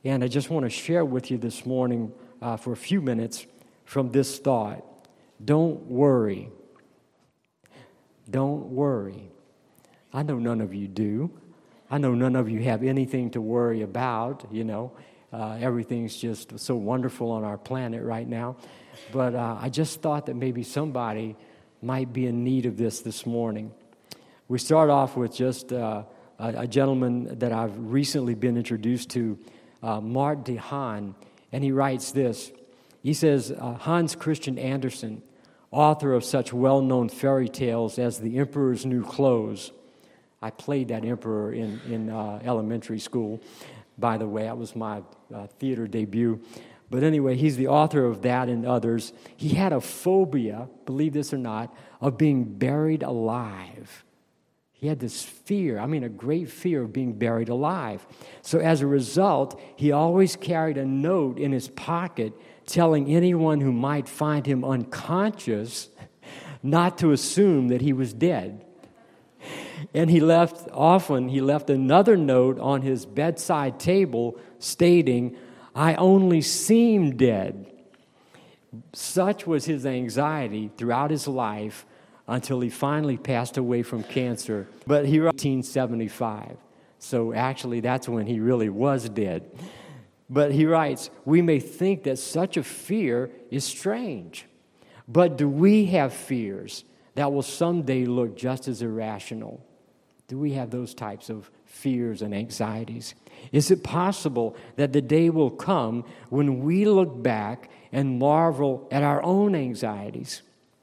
And I just want to share with you this morning for a few minutes from this thought. Don't worry. Don't worry. I know none of you do. I know none of you have anything to worry about, Everything's just so wonderful on our planet right now. But I just thought that maybe somebody might be in need of this morning. We start off with just a gentleman that I've recently been introduced to, Mart de Haan, and he writes this. He says, Hans Christian Andersen, author of such well-known fairy tales as The Emperor's New Clothes. I played that emperor in elementary school, by the way. That was my theater debut. But anyway, he's the author of that and others. He had a phobia, believe this or not, of being buried alive. He had this fear, a great fear of being buried alive. So as a result, he always carried a note in his pocket telling anyone who might find him unconscious not to assume that he was dead. And he left another note on his bedside table stating, I only seem dead. Such was his anxiety throughout his life until he finally passed away from cancer. But he wrote 1875. So actually that's when he really was dead. But he writes, we may think that such a fear is strange. But do we have fears that will someday look just as irrational? Do we have those types of fears and anxieties? Is it possible that the day will come when we look back and marvel at our own anxieties?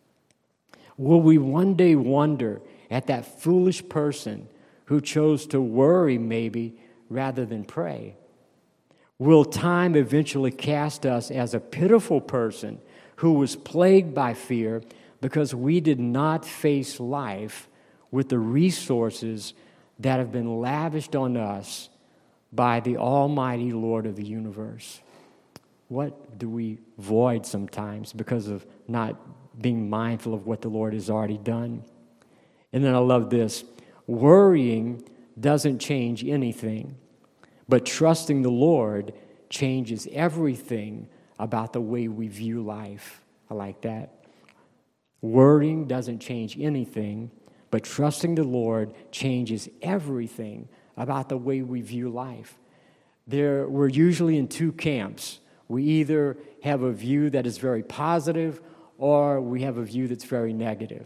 Will we one day wonder at that foolish person who chose to worry maybe rather than pray? Will time eventually cast us as a pitiful person who was plagued by fear because we did not face life with the resources that have been lavished on us by the Almighty Lord of the universe? What do we void sometimes because of not being mindful of what the Lord has already done? And then I love this. Worrying doesn't change anything, but trusting the Lord changes everything about the way we view life. I like that. Worrying doesn't change anything, but trusting the Lord changes everything about the way we view life. We're usually in two camps. We either have a view that is very positive or we have a view that's very negative.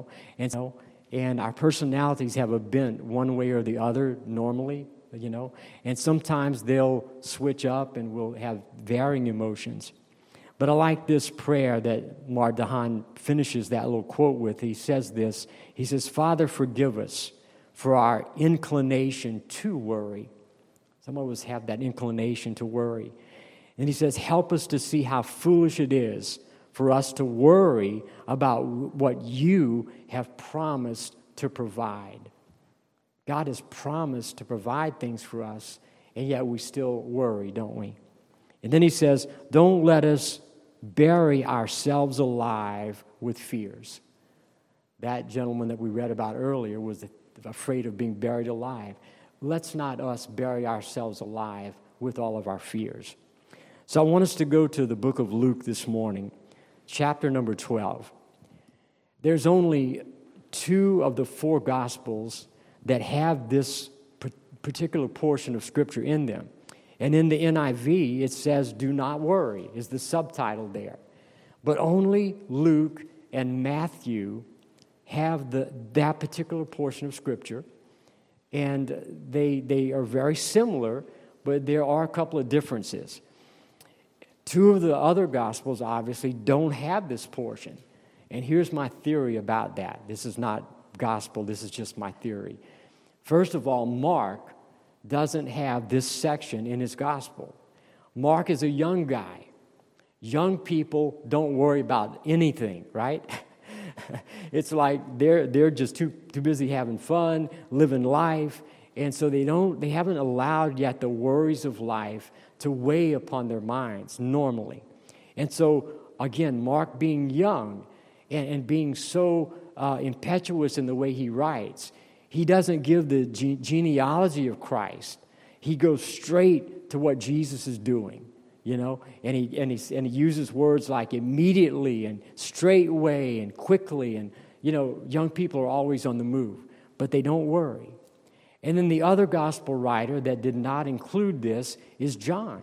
And our personalities have a bent one way or the other normally, and sometimes they'll switch up and we'll have varying emotions. But I like this prayer that Mart de Haan finishes that little quote with. He says this. He says, Father, forgive us for our inclination to worry. Some of us have that inclination to worry. And he says, help us to see how foolish it is for us to worry about what you have promised to provide. God has promised to provide things for us, and yet we still worry, don't we? And then he says, don't let us bury ourselves alive with fears. That gentleman that we read about earlier was afraid of being buried alive. Let's not us bury ourselves alive with all of our fears. So I want us to go to the book of Luke this morning, chapter number 12. There's only 2 of the 4 Gospels that have this particular portion of Scripture in them. And in the NIV, it says, do not worry, is the subtitle there. But only Luke and Matthew have that particular portion of Scripture. And they are very similar, but there are a couple of differences. 2 of the other Gospels, obviously, don't have this portion. And here's my theory about that. This is not gospel, this is just my theory. First of all, Mark doesn't have this section in his gospel. Mark is a young guy. Young people don't worry about anything, right? It's like they're just too busy having fun, living life, and so they haven't allowed yet the worries of life to weigh upon their minds normally. And so, again, Mark being young and being so impetuous in the way he writes, he doesn't give the genealogy of Christ. He goes straight to what Jesus is doing, you know, and he uses words like immediately and straightway and quickly, and you know, young people are always on the move, but they don't worry. And then the other gospel writer that did not include this is John.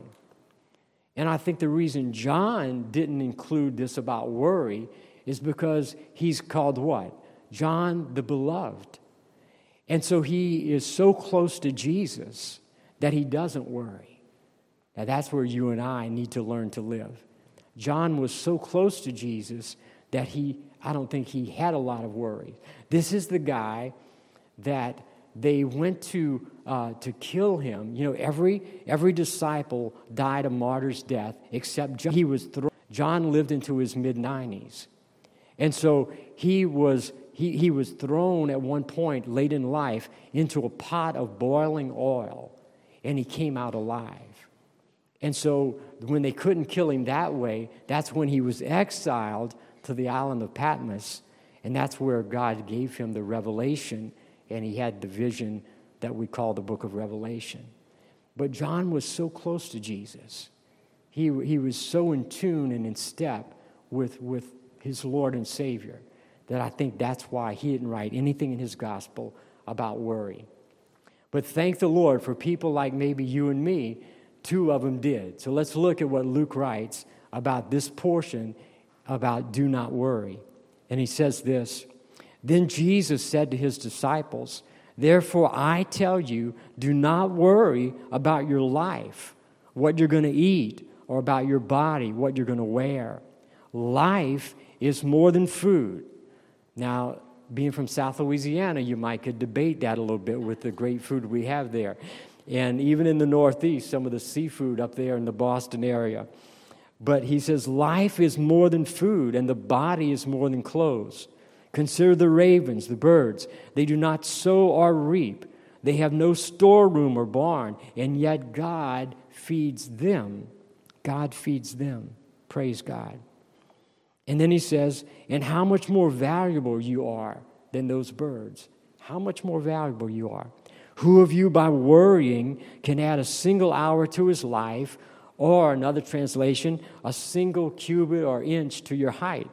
And I think the reason John didn't include this about worry is because he's called what? John the Beloved. And so he is so close to Jesus that he doesn't worry. Now that's where you and I need to learn to live. John was so close to Jesus that I don't think he had a lot of worry. This is the guy that they went to kill him. You know, every disciple died a martyr's death except John. John lived into his mid-90s. And so he was thrown at one point late in life into a pot of boiling oil, and he came out alive. And so when they couldn't kill him that way, that's when he was exiled to the island of Patmos, and that's where God gave him the revelation, and he had the vision that we call the book of Revelation. But John was so close to Jesus. He was so in tune and in step with his Lord and Savior that I think that's why he didn't write anything in his gospel about worry. But thank the Lord for people like maybe you and me, two of them did. So let's look at what Luke writes about this portion about do not worry. And he says this, "Then Jesus said to his disciples, 'Therefore I tell you, do not worry about your life, what you're going to eat, or about your body, what you're going to wear. Life is more than food.'" Now, being from South Louisiana, you could debate that a little bit with the great food we have there. And even in the Northeast, some of the seafood up there in the Boston area. But he says, life is more than food, and the body is more than clothes. Consider the ravens, the birds. They do not sow or reap. They have no storeroom or barn, and yet God feeds them. God feeds them. Praise God. And then he says, and how much more valuable you are than those birds. How much more valuable you are. Who of you by worrying can add a single hour to his life, or another translation, a single cubit or inch to your height?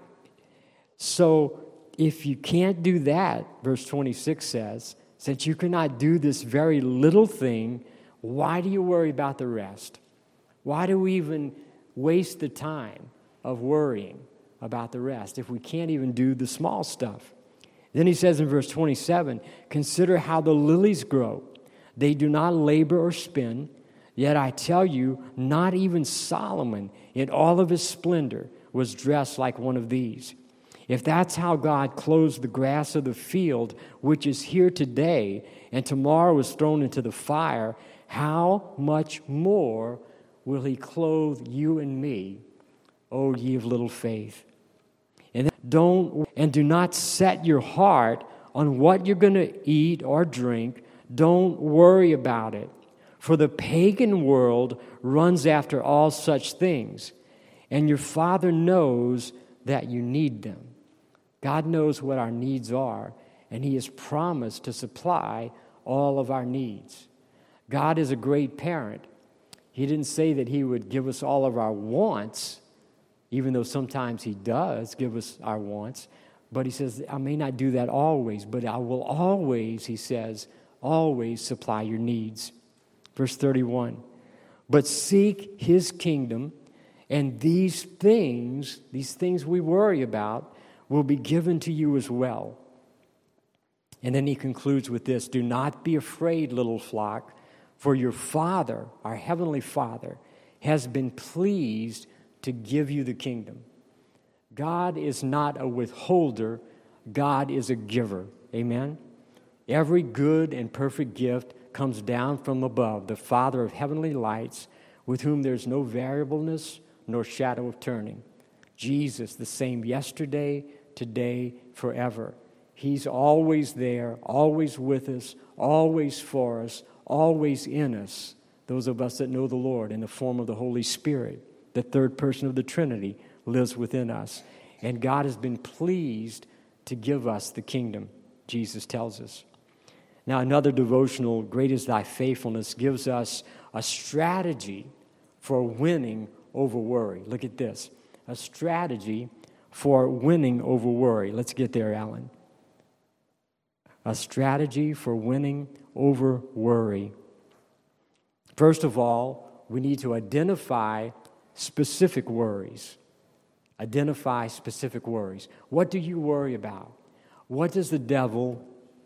So if you can't do that, verse 26 says, since you cannot do this very little thing, why do you worry about the rest? Why do we even waste the time of worrying about the rest if we can't even do the small stuff? Then he says in verse 27, consider how the lilies grow. They do not labor or spin, yet I tell you, not even Solomon in all of his splendor was dressed like one of these. If that's how God clothes the grass of the field, which is here today, and tomorrow is thrown into the fire, how much more will he clothe you and me, O ye of little faith? And do not set your heart on what you're going to eat or drink. Don't worry about it. For the pagan world runs after all such things, and your Father knows that you need them. God knows what our needs are, and he has promised to supply all of our needs. God is a great parent. He didn't say that he would give us all of our wants, even though sometimes he does give us our wants. But he says, I may not do that always, but I will always, he says, always supply your needs. Verse 31, but seek his kingdom, and these things we worry about, will be given to you as well. And then he concludes with this, do not be afraid, little flock, for your Father, our heavenly Father, has been pleased to give you the kingdom. God is not a withholder. God is a giver. Amen? Every good and perfect gift comes down from above, the Father of heavenly lights, with whom there's no variableness nor shadow of turning. Jesus, the same yesterday, today, forever. He's always there, always with us, always for us, always in us, those of us that know the Lord, in the form of the Holy Spirit. The third person of the Trinity lives within us. And God has been pleased to give us the kingdom, Jesus tells us. Now, another devotional, Great is Thy Faithfulness, gives us a strategy for winning over worry. Look at this. A strategy for winning over worry. Let's get there, Alan. A strategy for winning over worry. First of all, we need to identify specific worries. Identify specific worries. What do you worry about? What does the devil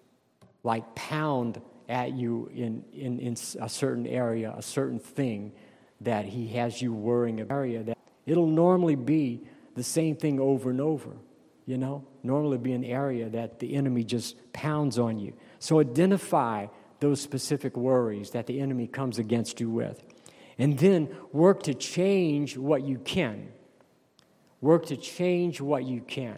pound at you in a certain area, a certain thing that he has you worrying about? Area that it'll normally be the same thing over and over, normally be an area that the enemy just pounds on you. So identify those specific worries that the enemy comes against you with. And then work to change what you can. Work to change what you can.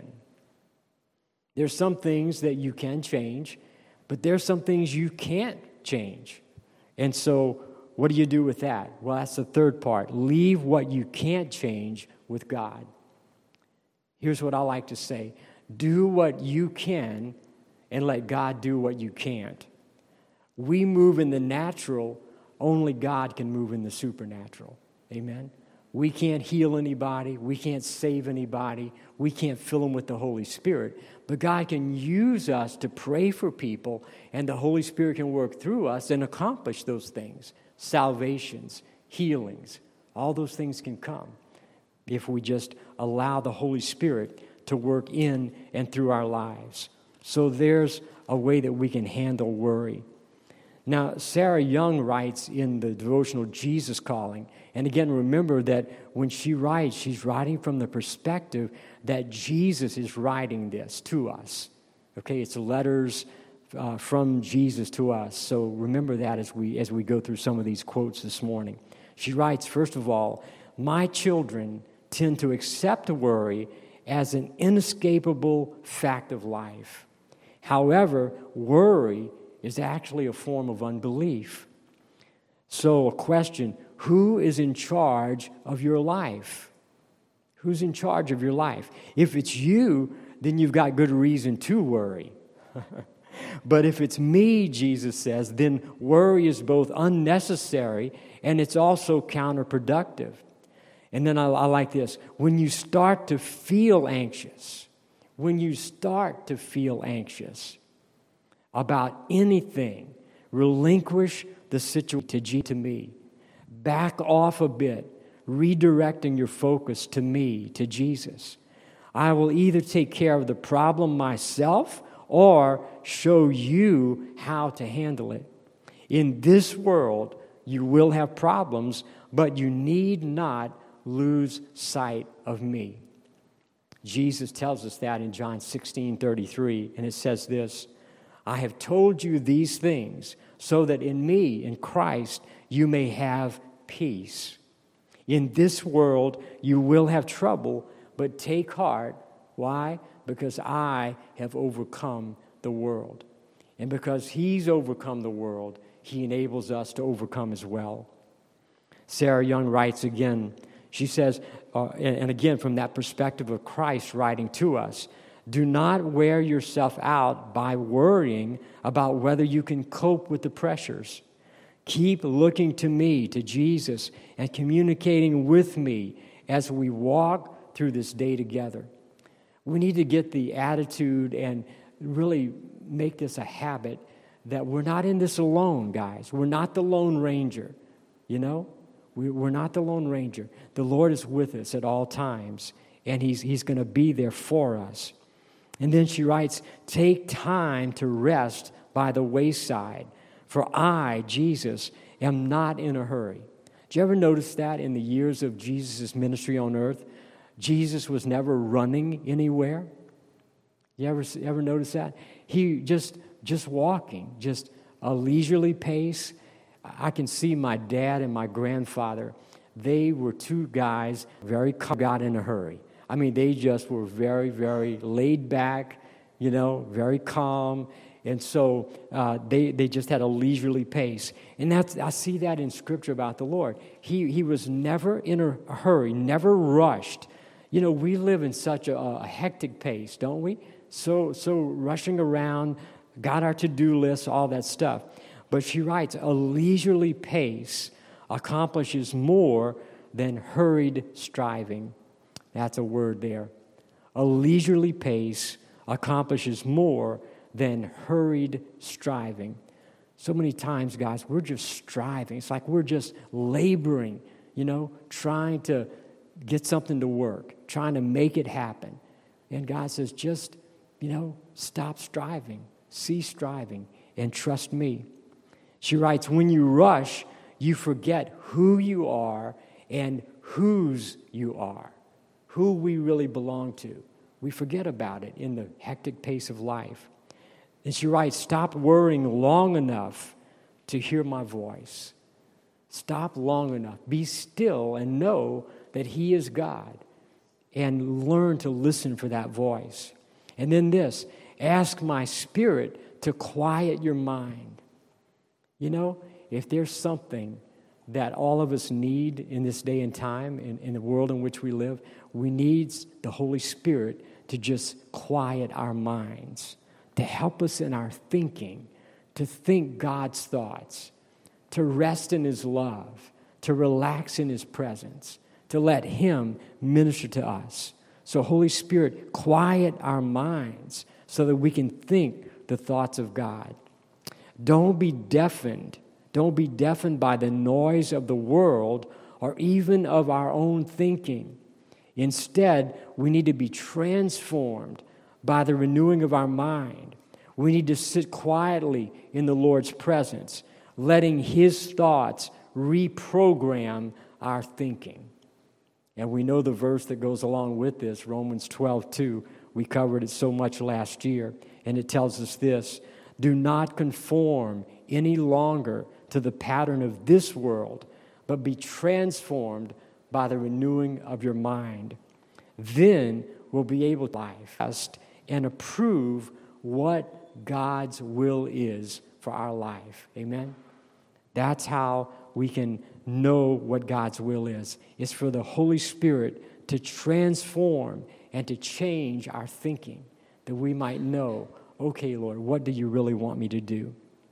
There's some things that you can change, but there's some things you can't change. And so what do you do with that? Well, that's the third part. Leave what you can't change with God. Here's what I like to say. Do what you can and let God do what you can't. We move in the natural, only God can move in the supernatural. Amen? We can't heal anybody. We can't save anybody. We can't fill them with the Holy Spirit. But God can use us to pray for people, and the Holy Spirit can work through us and accomplish those things. Salvations, healings, all those things can come if we just allow the Holy Spirit to work in and through our lives. So there's a way that we can handle worry. Now, Sarah Young writes in the devotional Jesus Calling, and again, remember that when she writes, she's writing from the perspective that Jesus is writing this to us. Okay, it's letters from Jesus to us. So remember that as we go through some of these quotes this morning. She writes, first of all, my children tend to accept worry as an inescapable fact of life. However, worry is actually a form of unbelief. So a question, who is in charge of your life? Who's in charge of your life? If it's you, then you've got good reason to worry. But if it's me, Jesus says, then worry is both unnecessary and it's also counterproductive. And then I like this. When you start to feel anxious about anything, relinquish the situation to me. Back off a bit, redirecting your focus to me, to Jesus. I will either take care of the problem myself or show you how to handle it. In this world, you will have problems, but you need not lose sight of me. Jesus tells us that in John 16:33, and it says this, I have told you these things so that in me, in Christ, you may have peace. In this world, you will have trouble, but take heart. Why? Because I have overcome the world. And because He's overcome the world, He enables us to overcome as well. Sarah Young writes again, she says, and again from that perspective of Christ writing to us, do not wear yourself out by worrying about whether you can cope with the pressures. Keep looking to me, to Jesus, and communicating with me as we walk through this day together. We need to get the attitude and really make this a habit that we're not in this alone, guys. We're not the Lone Ranger, We're not the Lone Ranger. The Lord is with us at all times, and He's going to be there for us. And then she writes, take time to rest by the wayside, for I, Jesus, am not in a hurry. Did you ever notice that in the years of Jesus' ministry on earth? Jesus was never running anywhere. You ever notice that? He just walking, just a leisurely pace. I can see my dad and my grandfather. They were two guys very got in a hurry. I mean, they just were very, very laid back, very calm. And so they just had a leisurely pace. And I see that in Scripture about the Lord. He was never in a hurry, never rushed. We live in such a hectic pace, don't we? So rushing around, got our to-do list, all that stuff. But she writes, a leisurely pace accomplishes more than hurried striving. That's a word there. A leisurely pace accomplishes more than hurried striving. So many times, guys, we're just striving. It's like we're just laboring, trying to get something to work, trying to make it happen. And God says, just, stop striving, cease striving, and trust me. She writes, when you rush, you forget who you are and whose you are, who we really belong to. We forget about it in the hectic pace of life. And she writes, stop worrying long enough to hear my voice. Stop long enough. Be still and know that He is God. And learn to listen for that voice. And then this, ask my Spirit to quiet your mind. If there's something that all of us need in this day and time, in the world in which we live, we need the Holy Spirit to just quiet our minds, to help us in our thinking, to think God's thoughts, to rest in His love, to relax in His presence, to let Him minister to us. So Holy Spirit, quiet our minds so that we can think the thoughts of God. Don't be deafened. Don't be deafened by the noise of the world or even of our own thinking. Instead, we need to be transformed by the renewing of our mind. We need to sit quietly in the Lord's presence, letting His thoughts reprogram our thinking. And we know the verse that goes along with this, Romans 12:2. We covered it so much last year, and it tells us this: do not conform any longer to the pattern of this world, but be transformed by the renewing of your mind. Then we'll be able to test and approve what God's will is for our life. Amen? That's how we can know what God's will is. It's for the Holy Spirit to transform and to change our thinking, that we might know, okay, Lord, what do you really want me to do?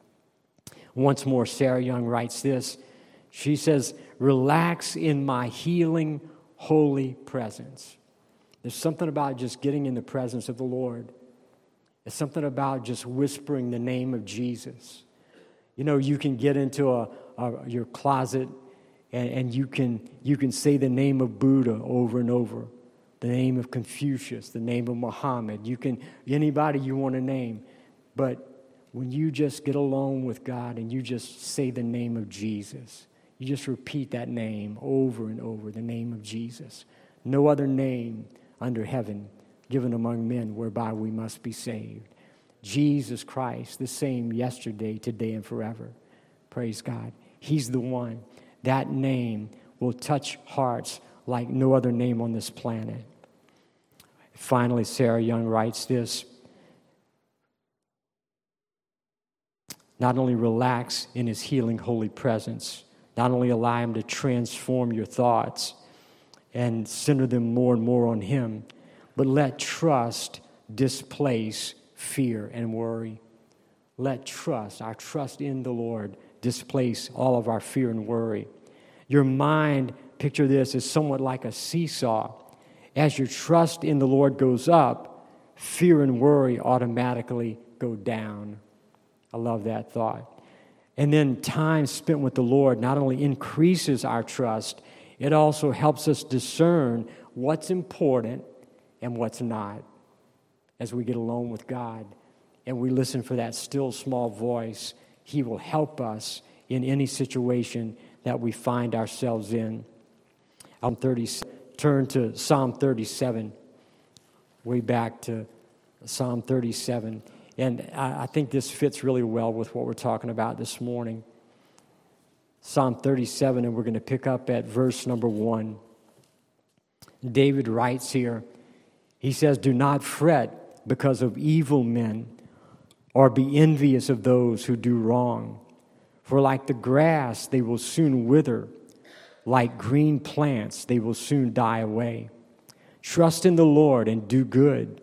Once more, Sarah Young writes this. She says, relax in my healing, holy presence. There's something about just getting in the presence of the Lord. It's something about just whispering the name of Jesus. You can get into your closet and you can say the name of Buddha over and over, the name of Confucius, the name of Muhammad. Anybody you want to name. But when you just get alone with God and you just say the name of Jesus, you just repeat that name over and over, the name of Jesus. No other name under heaven given among men whereby we must be saved. Jesus Christ, the same yesterday, today, and forever. Praise God. He's the one. That name will touch hearts like no other name on this planet. Finally, Sarah Young writes this. Not only relax in His healing holy presence, not only allow Him to transform your thoughts and center them more and more on Him, but let trust displace fear and worry. Let trust, our trust in the Lord, displace all of our fear and worry. Your mind, picture this, is somewhat like a seesaw. As your trust in the Lord goes up, fear and worry automatically go down. I love that thought. And then time spent with the Lord not only increases our trust, it also helps us discern what's important and what's not. As we get alone with God and we listen for that still small voice, He will help us in any situation that we find ourselves in. Turn to Psalm 37, way back to Psalm 37. And I think this fits really well with what we're talking about this morning. Psalm 37, and we're going to pick up at verse number 1. David writes here, he says, do not fret because of evil men, or be envious of those who do wrong. For like the grass, they will soon wither. Like green plants, they will soon die away. Trust in the Lord and do good.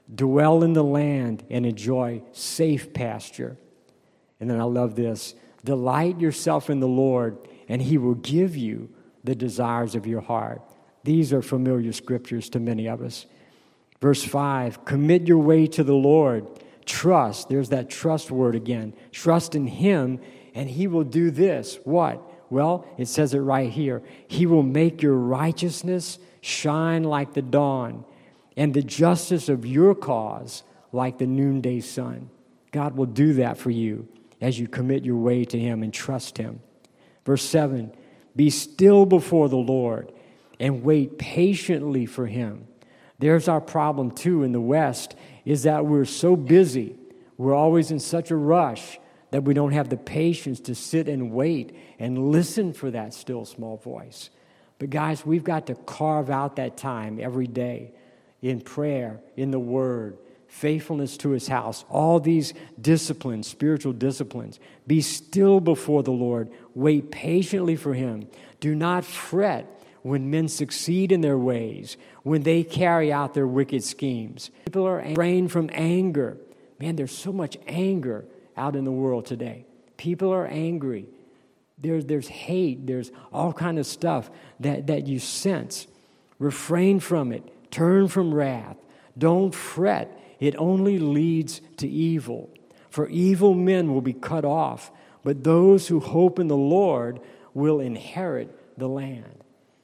Dwell in the land and enjoy safe pasture. And then I love this. Delight yourself in the Lord, and he will give you the desires of your heart. These are familiar scriptures to many of us. Verse 5, commit your way to the Lord. Trust, there's that trust word again. Trust in him, and he will do this. What? Well, it says it right here. He will make your righteousness shine like the dawn, and the justice of your cause like the noonday sun. God will do that for you as you commit your way to him and trust him. Verse 7, be still before the Lord and wait patiently for him. There's our problem too in the West, is that we're so busy. We're always in such a rush that we don't have the patience to sit and wait and listen for that still small voice. But guys, we've got to carve out that time every day in prayer, in the Word, faithfulness to his house, all these disciplines, spiritual disciplines. Be still before the Lord. Wait patiently for him. Do not fret when men succeed in their ways, when they carry out their wicked schemes. People are refrain from anger. Man, there's so much anger out in the world today. People are angry. There's hate. There's all kind of stuff that you sense. Refrain from it. Turn from wrath. Don't fret. It only leads to evil. For evil men will be cut off, but those who hope in the Lord will inherit the land.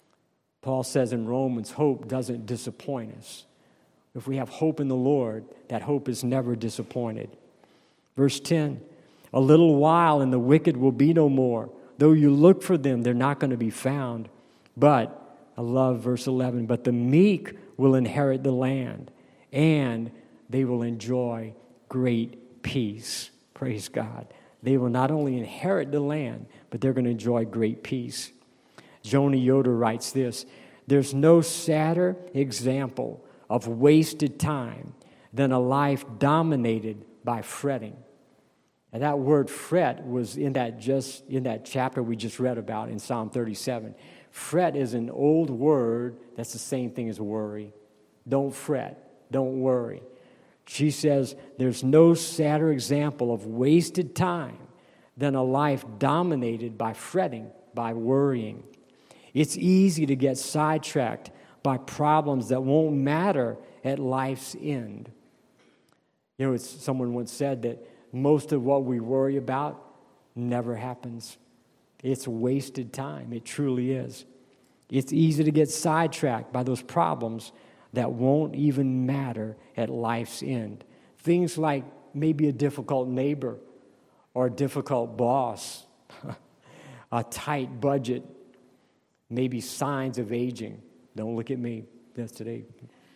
Paul says in Romans, hope doesn't disappoint us. If we have hope in the Lord, that hope is never disappointed. Verse 10, a little while and the wicked will be no more. Though you look for them, they're not going to be found. But, I love verse 11, but the meek will inherit the land, and they will enjoy great peace. Praise God. They will not only inherit the land, but they're going to enjoy great peace. Joni Yoder writes this, there's no sadder example of wasted time than a life dominated by fretting. And that word fret was in that chapter we just read about in Psalm 37. Fret is an old word that's the same thing as worry. Don't fret. Don't worry. She says there's no sadder example of wasted time than a life dominated by fretting, by worrying. It's easy to get sidetracked by problems that won't matter at life's end. You know, someone once said that most of what we worry about never happens. It's wasted time. It truly is. It's easy to get sidetracked by those problems that won't even matter at life's end. Things like maybe a difficult neighbor or a difficult boss, a tight budget, maybe signs of aging. Don't look at me. That's today,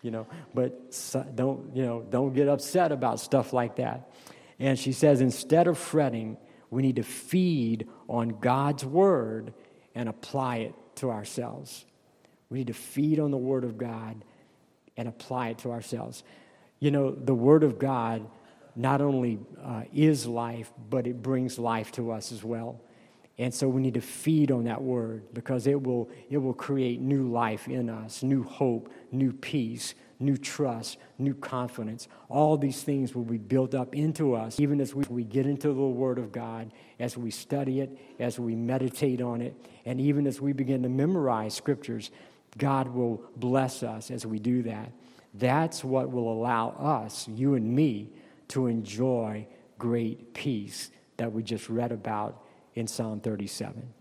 but don't get upset about stuff like that. And she says, instead of fretting, we need to feed on God's word and apply it to ourselves. We need to feed on the word of God and apply it to ourselves. The word of God not only is life, but it brings life to us as well. And so we need to feed on that word because it will create new life in us, new hope, new peace, new trust, new confidence. All these things will be built up into us even as we get into the Word of God, as we study it, as we meditate on it, and even as we begin to memorize scriptures. God will bless us as we do that. That's what will allow us, you and me, to enjoy great peace that we just read about in Psalm 37.